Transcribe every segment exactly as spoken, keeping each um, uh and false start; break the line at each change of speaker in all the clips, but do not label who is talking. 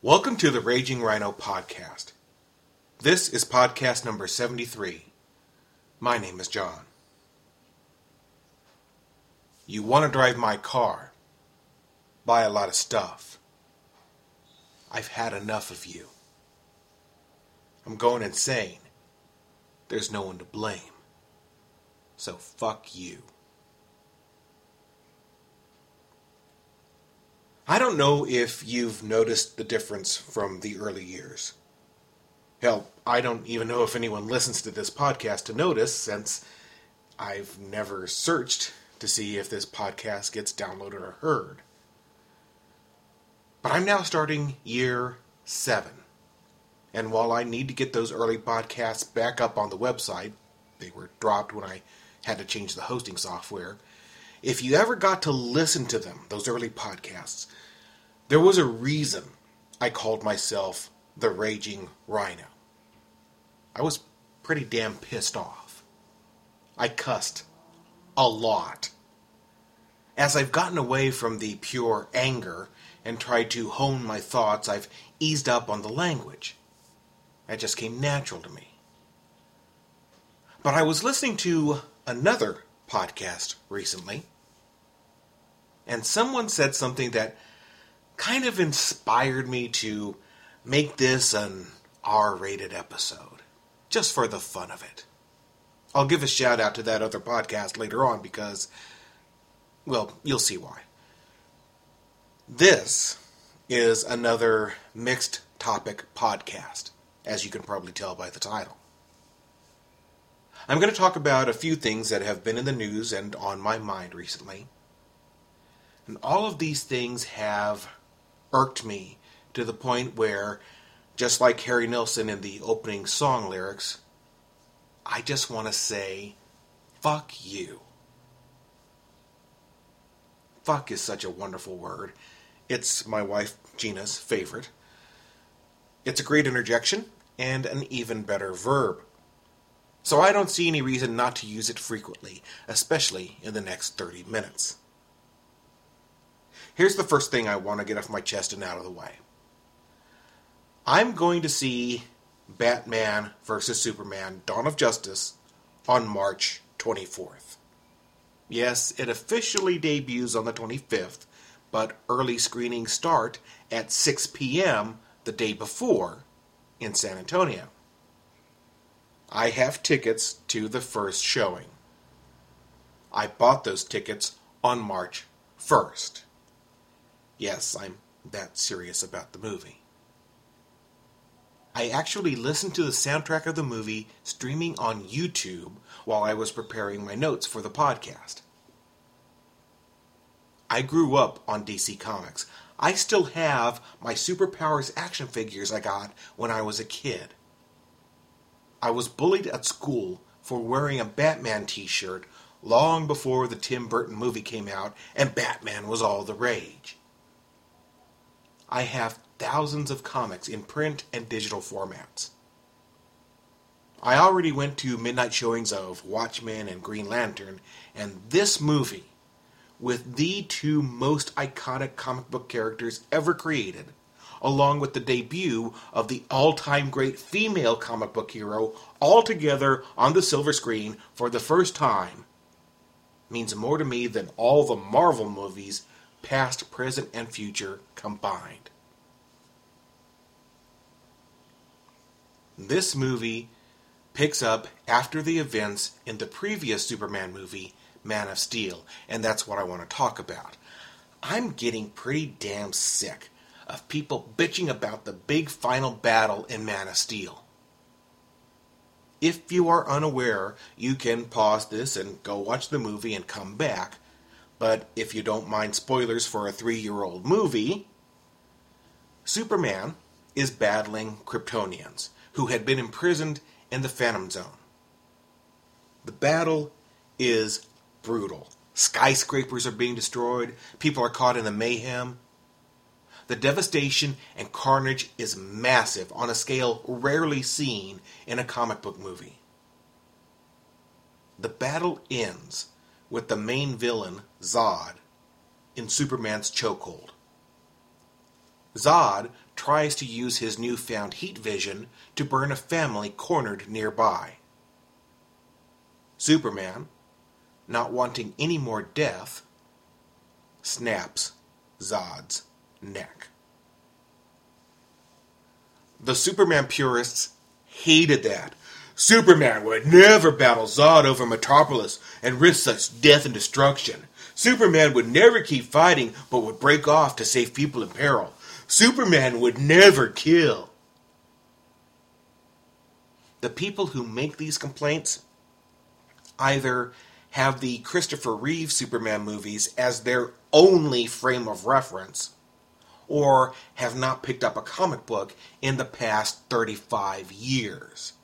Welcome to the Raging Rhino Podcast. This is podcast number seventy-three. My name is John. You want to drive my car, buy a lot of stuff. I've had enough of you. I'm going insane. There's no one to blame. So fuck you. I don't know if you've noticed the difference from the early years. Hell, I don't even know if anyone listens to this podcast to notice, since I've never searched to see if this podcast gets downloaded or heard. But I'm now starting year seven. And while I need to get those early podcasts back up on the website, they were dropped when I had to change the hosting software. If you ever got to listen to them, those early podcasts, there was a reason I called myself the Raging Rhino. I was pretty damn pissed off. I cussed a lot. As I've gotten away from the pure anger and tried to hone my thoughts, I've eased up on the language. It just came natural to me. But I was listening to another podcast recently, and someone said something that kind of inspired me to make this an R-rated episode, just for the fun of it. I'll give a shout out to that other podcast later on because, well, you'll see why. This is another mixed topic podcast, as you can probably tell by the title. I'm going to talk about a few things that have been in the news and on my mind recently. And all of these things have irked me to the point where, just like Harry Nilsson in the opening song lyrics, I just want to say, fuck you. Fuck is such a wonderful word. It's my wife Gina's favorite. It's a great interjection and an even better verb. So I don't see any reason not to use it frequently, especially in the next thirty minutes. Here's the first thing I want to get off my chest and out of the way. I'm going to see Batman versus Superman: Dawn of Justice on March twenty-fourth. Yes, it officially debuts on the twenty-fifth, but early screenings start at six p.m. the day before in San Antonio. I have tickets to the first showing. I bought those tickets on March first. Yes, I'm that serious about the movie. I actually listened to the soundtrack of the movie streaming on YouTube while I was preparing my notes for the podcast. I grew up on D C Comics. I still have my Superpowers action figures I got when I was a kid. I was bullied at school for wearing a Batman t-shirt long before the Tim Burton movie came out and Batman was all the rage. I have thousands of comics in print and digital formats. I already went to midnight showings of Watchmen and Green Lantern, and this movie, with the two most iconic comic book characters ever created, along with the debut of the all-time great female comic book hero, all together on the silver screen for the first time, means more to me than all the Marvel movies, past, present, and future combined. This movie picks up after the events in the previous Superman movie, Man of Steel, and that's what I want to talk about. I'm getting pretty damn sick of people bitching about the big final battle in Man of Steel. If you are unaware, you can pause this and go watch the movie and come back. But if you don't mind spoilers for a three-year-old movie, Superman is battling Kryptonians who had been imprisoned in the Phantom Zone. The battle is brutal. Skyscrapers are being destroyed. People are caught in the mayhem. The devastation and carnage is massive on a scale rarely seen in a comic book movie. The battle ends with the main villain, Zod, in Superman's chokehold. Zod tries to use his newfound heat vision to burn a family cornered nearby. Superman, not wanting any more death, snaps Zod's neck. The Superman purists hated that. Superman would never battle Zod over Metropolis and risk such death and destruction. Superman would never keep fighting, but would break off to save people in peril. Superman would never kill. The people who make these complaints either have the Christopher Reeve Superman movies as their only frame of reference, or have not picked up a comic book in the past thirty-five years.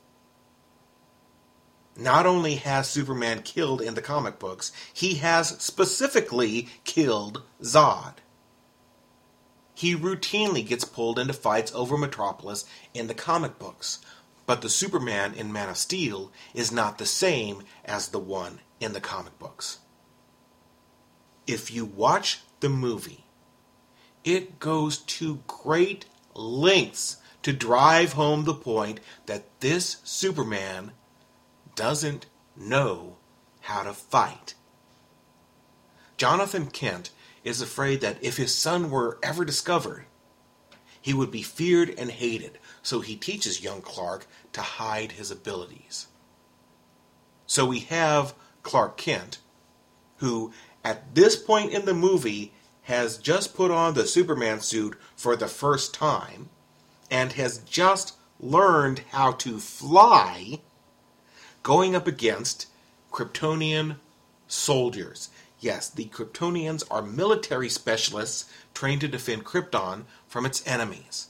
Not only has Superman killed in the comic books, he has specifically killed Zod. He routinely gets pulled into fights over Metropolis in the comic books, but the Superman in Man of Steel is not the same as the one in the comic books. If you watch the movie, it goes to great lengths to drive home the point that this Superman doesn't know how to fight. Jonathan Kent is afraid that if his son were ever discovered, he would be feared and hated, so he teaches young Clark to hide his abilities. So we have Clark Kent, who at this point in the movie has just put on the Superman suit for the first time and has just learned how to fly, going up against Kryptonian soldiers. Yes, the Kryptonians are military specialists trained to defend Krypton from its enemies.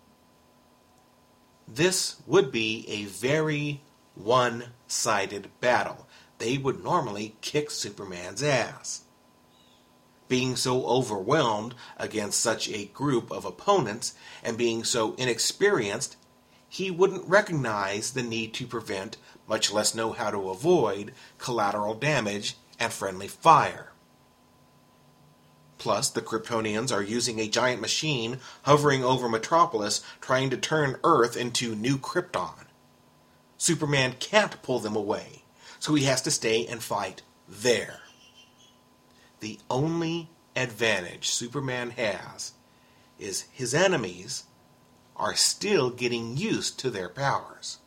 This would be a very one-sided battle. They would normally kick Superman's ass. Being so overwhelmed against such a group of opponents and being so inexperienced, he wouldn't recognize the need to prevent, much less know how to avoid, collateral damage and friendly fire. Plus, the Kryptonians are using a giant machine hovering over Metropolis trying to turn Earth into New Krypton. Superman can't pull them away, so he has to stay and fight there. The only advantage Superman has is his enemies are still getting used to their powers.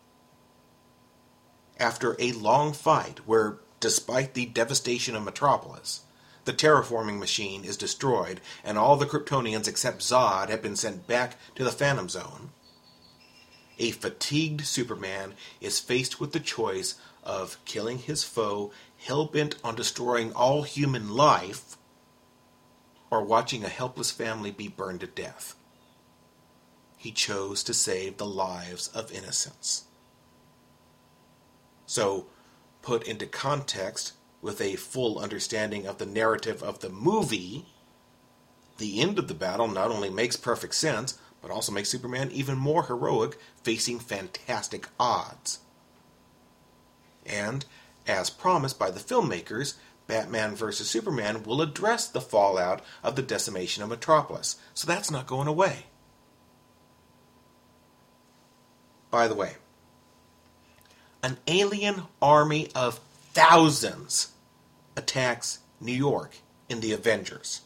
After a long fight where, despite the devastation of Metropolis, the terraforming machine is destroyed and all the Kryptonians except Zod have been sent back to the Phantom Zone, a fatigued Superman is faced with the choice of killing his foe hell-bent on destroying all human life, or watching a helpless family be burned to death. He chose to save the lives of innocents. So, put into context with a full understanding of the narrative of the movie, the end of the battle not only makes perfect sense, but also makes Superman even more heroic, facing fantastic odds. And, as promised by the filmmakers, Batman versus Superman will address the fallout of the decimation of Metropolis, so that's not going away. By the way, an alien army of thousands attacks New York in the Avengers.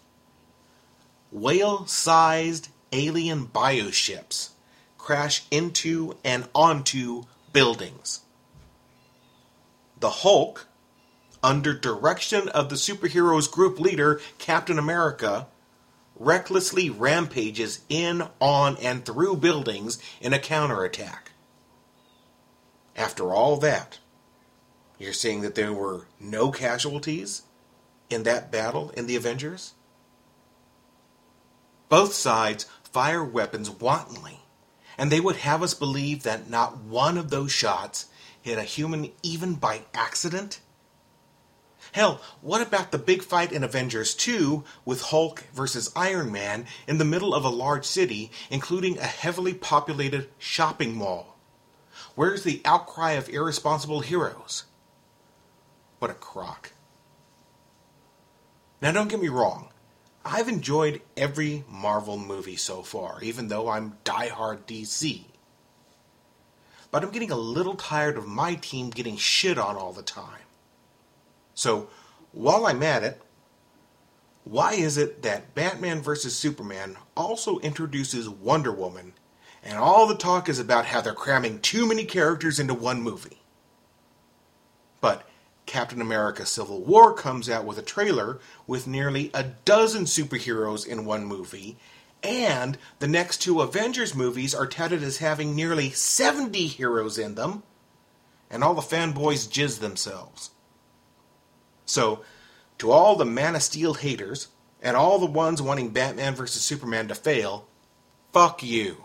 Whale-sized alien bioships crash into and onto buildings. The Hulk, under direction of the superheroes group leader, Captain America, recklessly rampages in, on, and through buildings in a counterattack. After all that, you're saying that there were no casualties in that battle in the Avengers? Both sides fire weapons wantonly, and they would have us believe that not one of those shots hit a human even by accident? Hell, what about the big fight in Avengers two with Hulk versus Iron Man in the middle of a large city, including a heavily populated shopping mall? Where's the outcry of irresponsible heroes? What a crock. Now don't get me wrong, I've enjoyed every Marvel movie so far, even though I'm diehard D C. But I'm getting a little tired of my team getting shit on all the time. So, while I'm at it, why is it that Batman versus Superman also introduces Wonder Woman, and all the talk is about how they're cramming too many characters into one movie? But Captain America Civil War comes out with a trailer with nearly a dozen superheroes in one movie, and the next two Avengers movies are touted as having nearly seventy heroes in them, and all the fanboys jizz themselves. So, to all the Man of Steel haters, and all the ones wanting Batman versus Superman to fail, fuck you.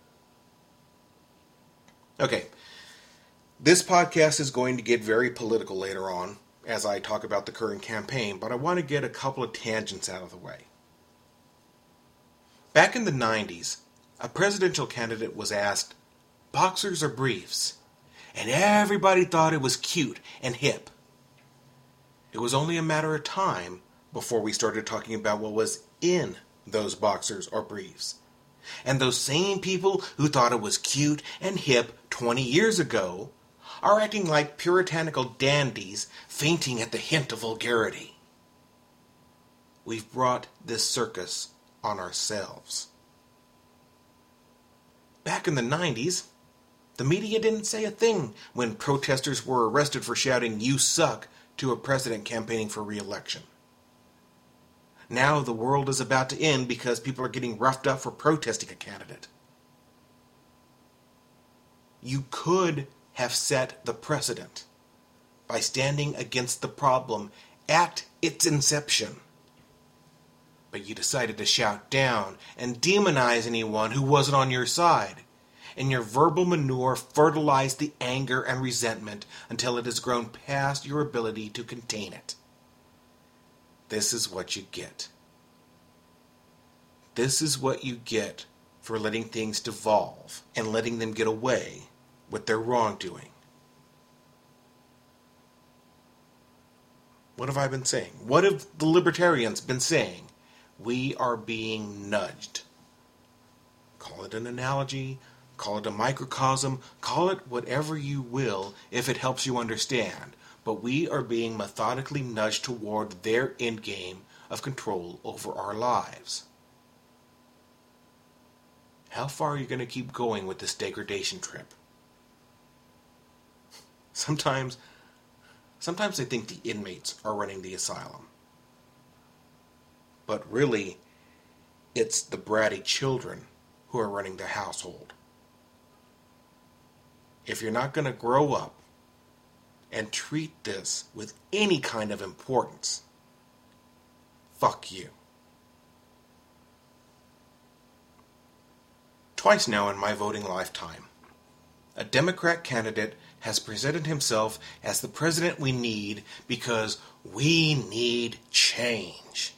Okay, this podcast is going to get very political later on, as I talk about the current campaign, but I want to get a couple of tangents out of the way. Back in the nineties, a presidential candidate was asked, boxers or briefs? And everybody thought it was cute and hip. It was only a matter of time before we started talking about what was in those boxers or briefs. And those same people who thought it was cute and hip twenty years ago are acting like puritanical dandies fainting at the hint of vulgarity. We've brought this circus on ourselves. Back in the nineties, the media didn't say a thing when protesters were arrested for shouting, "You suck," to a president campaigning for re-election. Now the world is about to end because people are getting roughed up for protesting a candidate. You could have set the precedent by standing against the problem at its inception. But you decided to shout down and demonize anyone who wasn't on your side. And your verbal manure fertilized the anger and resentment until it has grown past your ability to contain it. This is what you get. This is what you get for letting things devolve and letting them get away with their wrongdoing. What have I been saying? What have the libertarians been saying? We are being nudged. Call it an analogy, call it a microcosm, call it whatever you will if it helps you understand. But we are being methodically nudged toward their endgame of control over our lives. How far are you going to keep going with this degradation trip? Sometimes, sometimes I think the inmates are running the asylum. But really, it's the bratty children who are running the household. If you're not going to grow up and treat this with any kind of importance, fuck you. Twice now in my voting lifetime, a Democrat candidate has presented himself as the president we need because we need change.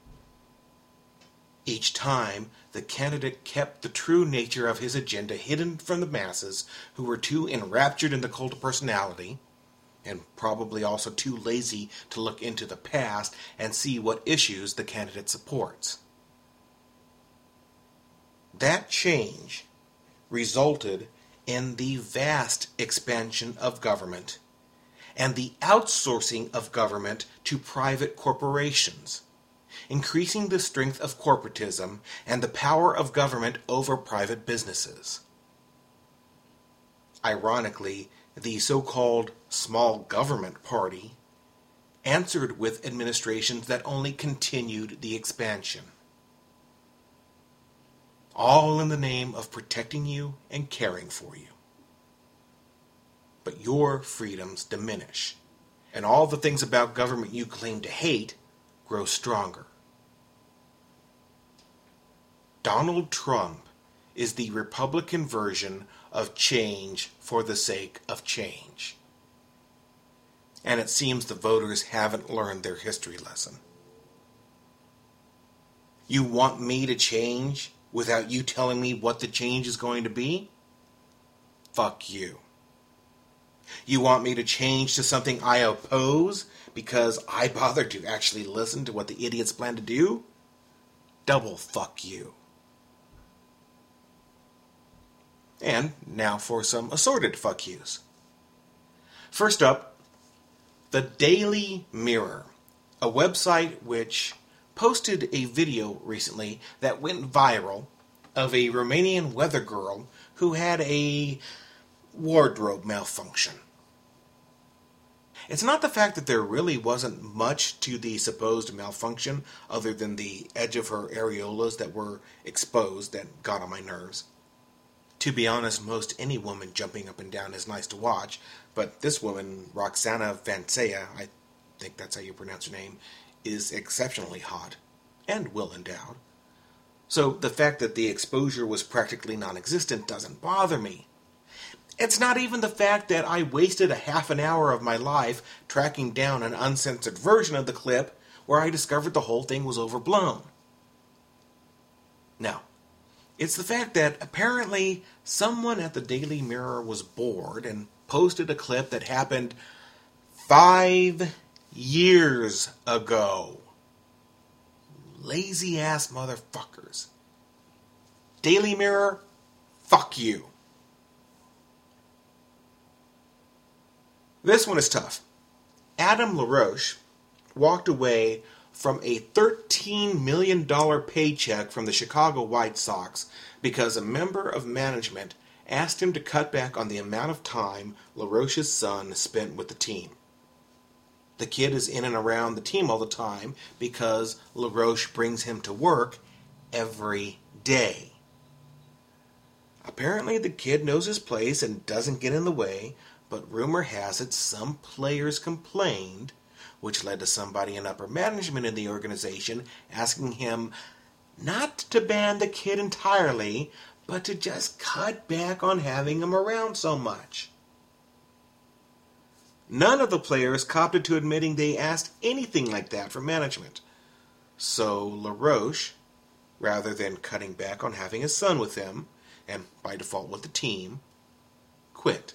Each time, the candidate kept the true nature of his agenda hidden from the masses who were too enraptured in the cult of personality, and probably also too lazy to look into the past and see what issues the candidate supports. That change resulted in the vast expansion of government and the outsourcing of government to private corporations, increasing the strength of corporatism and the power of government over private businesses. Ironically, the so-called small government party answered with administrations that only continued the expansion. All in the name of protecting you and caring for you. But your freedoms diminish, and all the things about government you claim to hate grow stronger. Donald Trump is the Republican version of change for the sake of change. And it seems the voters haven't learned their history lesson. You want me to change without you telling me what the change is going to be? Fuck you. You want me to change to something I oppose because I bothered to actually listen to what the idiots plan to do? double fuck you. And now for some assorted fuck yous. First up, the Daily Mirror, a website which posted a video recently that went viral of a Romanian weather girl who had a wardrobe malfunction. It's not the fact that there really wasn't much to the supposed malfunction other than the edge of her areolas that were exposed that got on my nerves. To be honest, most any woman jumping up and down is nice to watch, but this woman, Roxana Vancea, I think that's how you pronounce her name, is exceptionally hot and well endowed. So the fact that the exposure was practically non-existent doesn't bother me. It's not even the fact that I wasted a half an hour of my life tracking down an uncensored version of the clip where I discovered the whole thing was overblown. No. It's the fact that apparently someone at the Daily Mirror was bored and posted a clip that happened five years ago. Lazy ass motherfuckers. Daily Mirror, fuck you. This one is tough. Adam LaRoche walked away from a thirteen million dollars paycheck from the Chicago White Sox because a member of management asked him to cut back on the amount of time LaRoche's son spent with the team. The kid is in and around the team all the time because LaRoche brings him to work every day. Apparently the kid knows his place and doesn't get in the way, but rumor has it some players complained, which led to somebody in upper management in the organization asking him not to ban the kid entirely, but to just cut back on having him around so much. None of the players copped to admitting they asked anything like that from management. So LaRoche, rather than cutting back on having his son with him, and by default with the team, quit.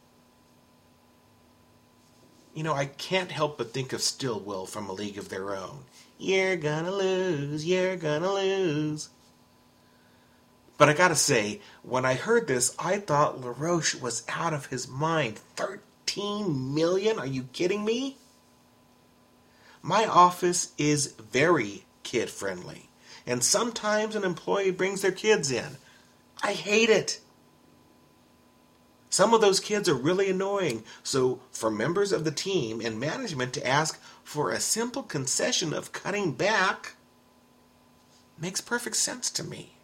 You know, I can't help but think of Stillwell from A League of Their Own. You're gonna lose, you're gonna lose. But I gotta say, when I heard this, I thought LaRoche was out of his mind. thirteen million? Are you kidding me? My office is very kid-friendly, and sometimes an employee brings their kids in. I hate it. Some of those kids are really annoying, so for members of the team and management to ask for a simple concession of cutting back makes perfect sense to me.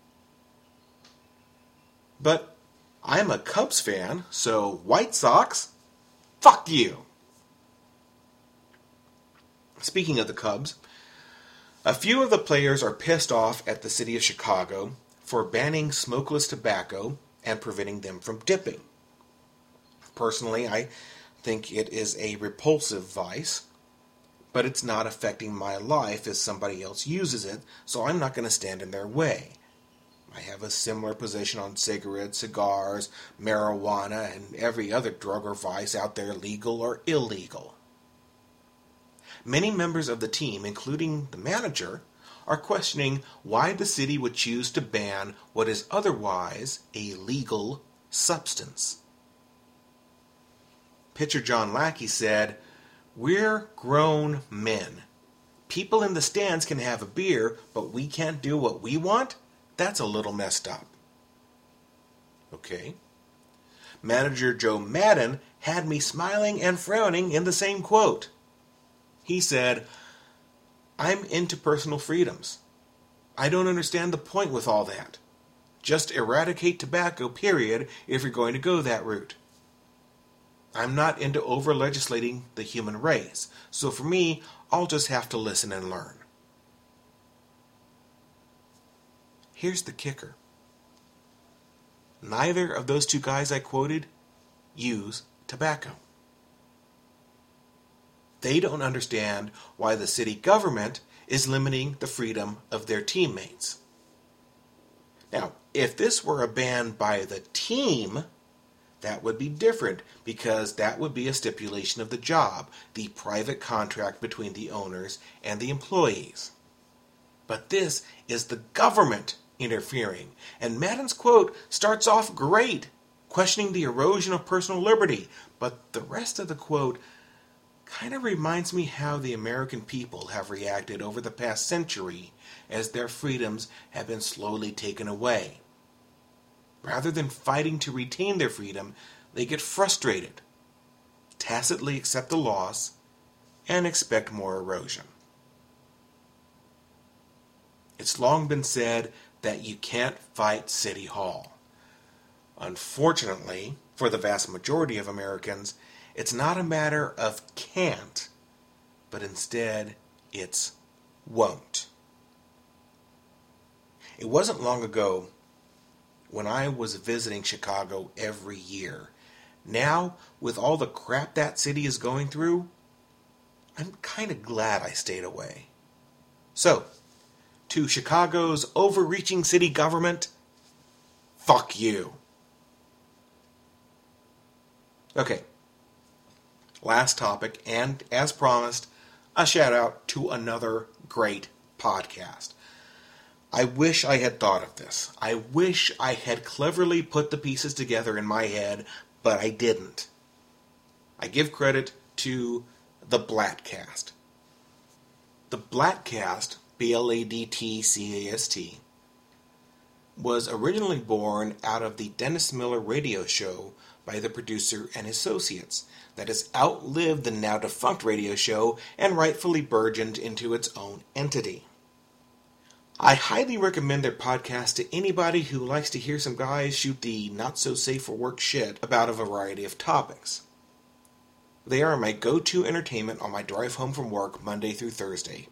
But I'm a Cubs fan, so White Sox, fuck you. Speaking of the Cubs, a few of the players are pissed off at the city of Chicago for banning smokeless tobacco and preventing them from dipping. Personally, I think it is a repulsive vice, but it's not affecting my life as somebody else uses it, so I'm not going to stand in their way. I have a similar position on cigarettes, cigars, marijuana, and every other drug or vice out there, legal or illegal. Many members of the team, including the manager, are questioning why the city would choose to ban what is otherwise a legal substance. Pitcher John Lackey said, "We're grown men. People in the stands can have a beer, but we can't do what we want? That's a little messed up." Okay. Manager Joe Madden had me smiling and frowning in the same quote. He said, "I'm into personal freedoms. I don't understand the point with all that. Just eradicate tobacco, period, if you're going to go that route. I'm not into over-legislating the human race, so for me, I'll just have to listen and learn." Here's the kicker. Neither of those two guys I quoted use tobacco. They don't understand why the city government is limiting the freedom of their teammates. Now, if this were a ban by the team, that would be different, because that would be a stipulation of the job, the private contract between the owners and the employees. But this is the government interfering. And Madden's quote starts off great, questioning the erosion of personal liberty. But the rest of the quote kind of reminds me how the American people have reacted over the past century as their freedoms have been slowly taken away. Rather than fighting to retain their freedom, they get frustrated, tacitly accept the loss, and expect more erosion. It's long been said that you can't fight City Hall. Unfortunately, for the vast majority of Americans, it's not a matter of can't, but instead it's won't. It wasn't long ago when I was visiting Chicago every year. Now, with all the crap that city is going through, I'm kind of glad I stayed away. So, to Chicago's overreaching city government, fuck you. Okay, last topic, and as promised, a shout out to another great podcast. I wish I had thought of this. I wish I had cleverly put the pieces together in my head, but I didn't. I give credit to the Bladtcast. The Bladtcast, B L A D T C A S T, was originally born out of the Dennis Miller radio show by the producer and associates that has outlived the now defunct radio show and rightfully burgeoned into its own entity. I highly recommend their podcast to anybody who likes to hear some guys shoot the not-so-safe-for-work shit about a variety of topics. They are my go-to entertainment on my drive home from work Monday through Thursday.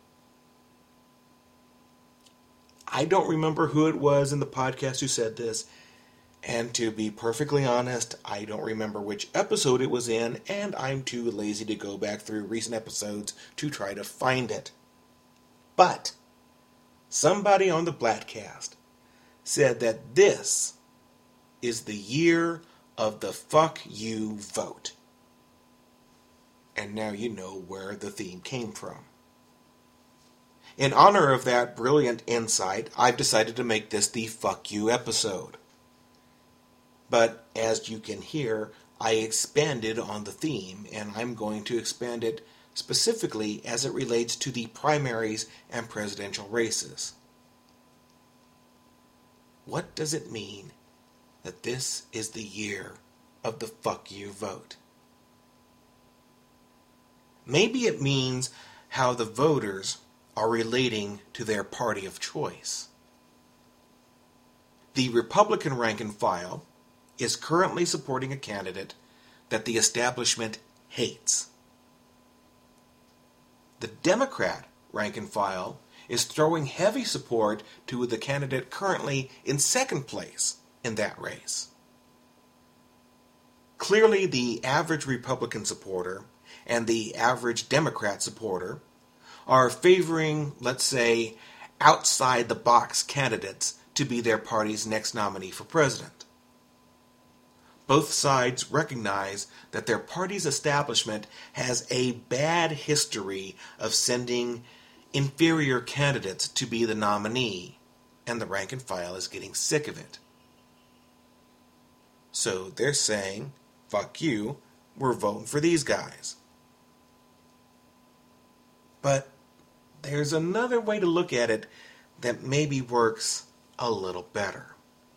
I don't remember who it was in the podcast who said this, and to be perfectly honest, I don't remember which episode it was in, and I'm too lazy to go back through recent episodes to try to find it. But somebody on the Bladtcast said that this is the year of the fuck you vote. And now you know where the theme came from. In honor of that brilliant insight, I've decided to make this the fuck you episode. But as you can hear, I expanded on the theme, and I'm going to expand it specifically as it relates to the primaries and presidential races. What does it mean that this is the year of the fuck you vote? Maybe it means how the voters are relating to their party of choice. The Republican rank and file is currently supporting a candidate that the establishment hates. The Democrat rank and file is throwing heavy support to the candidate currently in second place in that race. Clearly, the average Republican supporter and the average Democrat supporter are favoring, let's say, outside-the-box candidates to be their party's next nominee for president. Both sides recognize that their party's establishment has a bad history of sending inferior candidates to be the nominee, and the rank and file is getting sick of it. So they're saying, fuck you, we're voting for these guys. But there's another way to look at it that maybe works a little better.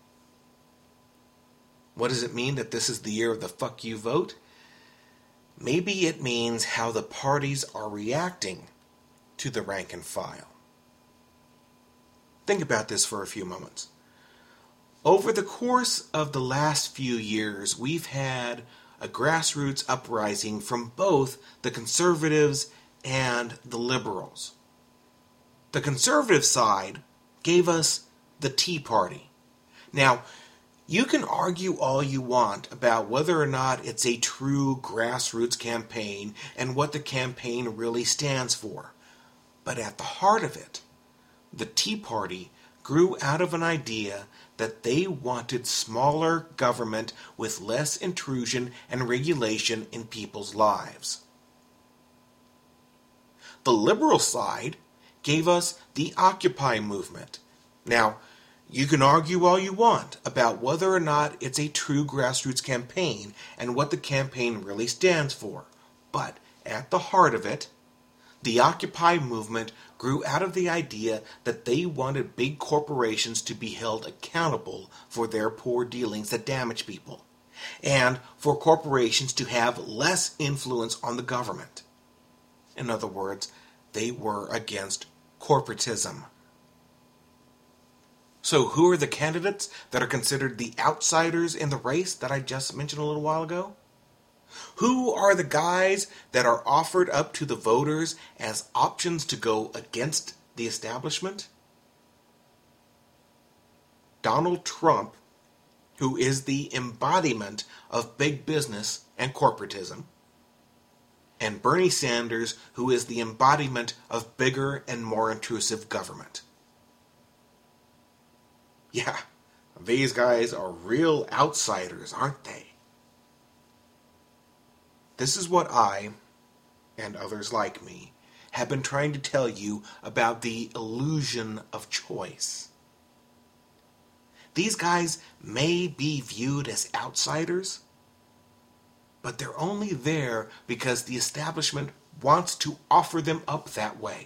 What does it mean that this is the year of the fuck you vote? Maybe it means how the parties are reacting to the rank and file. Think about this for a few moments. Over the course of the last few years, we've had a grassroots uprising from both the conservatives and the liberals. The conservative side gave us the Tea Party. Now, you can argue all you want about whether or not it's a true grassroots campaign and what the campaign really stands for. But at the heart of it, the Tea Party grew out of an idea that they wanted smaller government with less intrusion and regulation in people's lives. The liberal side gave us the Occupy movement. Now, you can argue all you want about whether or not it's a true grassroots campaign and what the campaign really stands for. But at the heart of it, the Occupy movement grew out of the idea that they wanted big corporations to be held accountable for their poor dealings that damage people, and for corporations to have less influence on the government. In other words, they were against corporatism. So who are the candidates that are considered the outsiders in the race that I just mentioned a little while ago? Who are the guys that are offered up to the voters as options to go against the establishment? Donald Trump, who is the embodiment of big business and corporatism, and Bernie Sanders, who is the embodiment of bigger and more intrusive government. Yeah, these guys are real outsiders, aren't they? This is what I, and others like me, have been trying to tell you about the illusion of choice. These guys may be viewed as outsiders, but they're only there because the establishment wants to offer them up that way.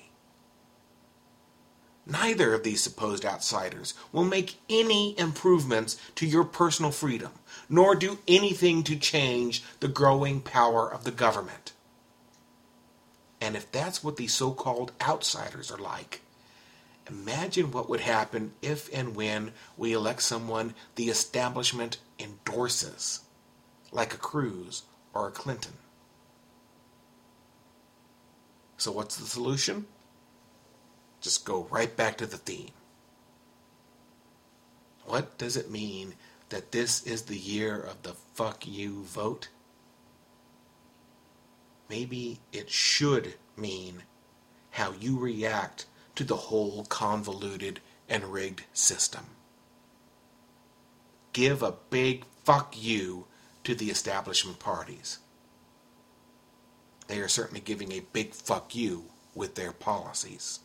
Neither of these supposed outsiders will make any improvements to your personal freedom, nor do anything to change the growing power of the government. And if that's what these so-called outsiders are like, imagine what would happen if and when we elect someone the establishment endorses, like a Cruz or a Clinton. So what's the solution? Just go right back to the theme. What does it mean that this is the year of the fuck you vote? Maybe it should mean how you react to the whole convoluted and rigged system. Give a big fuck you to the establishment parties. They are certainly giving a big fuck you with their policies.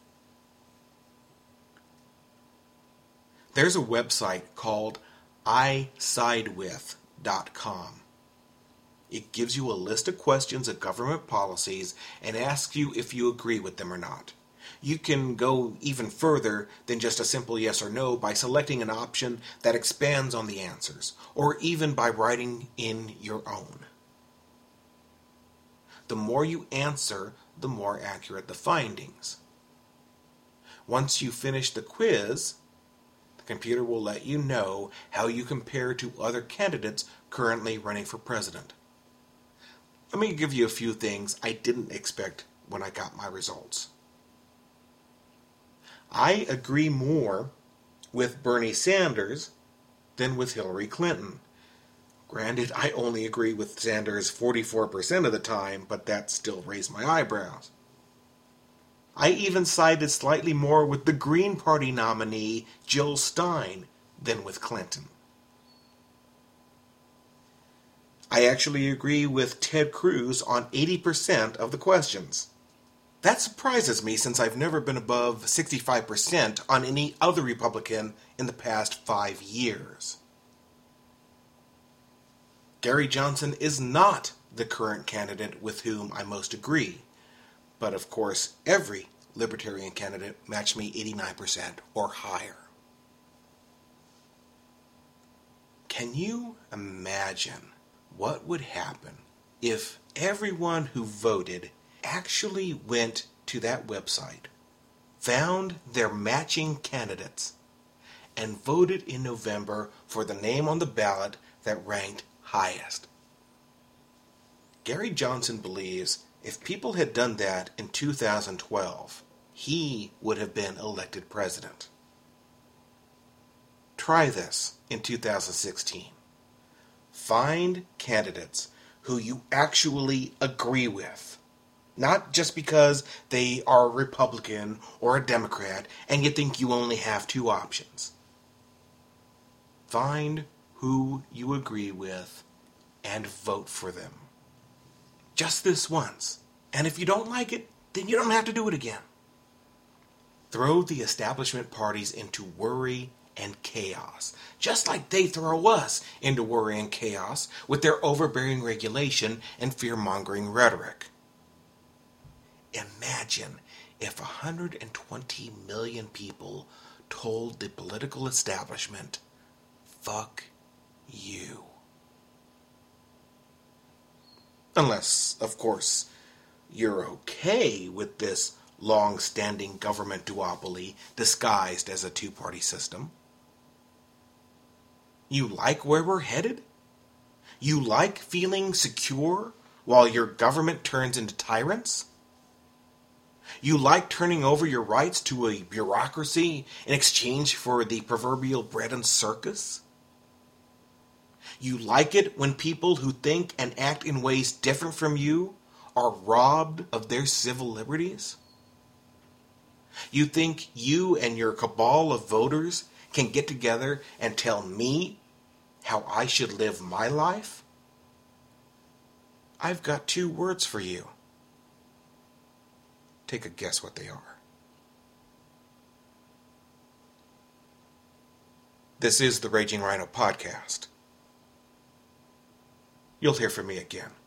There's a website called I side with dot com. It gives you a list of questions of government policies and asks you if you agree with them or not. You can go even further than just a simple yes or no by selecting an option that expands on the answers, or even by writing in your own. The more you answer, the more accurate the findings. Once you finish the quiz, the computer will let you know how you compare to other candidates currently running for president. Let me give you a few things I didn't expect when I got my results. I agree more with Bernie Sanders than with Hillary Clinton. Granted, I only agree with Sanders forty-four percent of the time, but that still raised my eyebrows. I even sided slightly more with the Green Party nominee, Jill Stein, than with Clinton. I actually agree with Ted Cruz on eighty percent of the questions. That surprises me since I've never been above sixty-five percent on any other Republican in the past five years. Gary Johnson is not the current candidate with whom I most agree. But of course, every Libertarian candidate matched me eighty-nine percent or higher. Can you imagine what would happen if everyone who voted actually went to that website, found their matching candidates, and voted in November for the name on the ballot that ranked highest? Gary Johnson believes if people had done that in two thousand twelve, he would have been elected president. Try this in two thousand sixteen. Find candidates who you actually agree with. Not just because they are a Republican or a Democrat and you think you only have two options. Find who you agree with and vote for them. Just this once. And if you don't like it, then you don't have to do it again. throw the establishment parties into worry and chaos, just like they throw us into worry and chaos with their overbearing regulation and fear-mongering rhetoric. Imagine if one hundred twenty million people told the political establishment, fuck you. Unless, of course, you're okay with this long-standing government duopoly disguised as a two-party system. You like where we're headed? You like feeling secure while your government turns into tyrants? You like turning over your rights to a bureaucracy in exchange for the proverbial bread and circus? You like it when people who think and act in ways different from you are robbed of their civil liberties? You think you and your cabal of voters can get together and tell me how I should live my life? I've got two words for you. Take a guess what they are. This is the Raging Rhino Podcast. You'll hear from me again.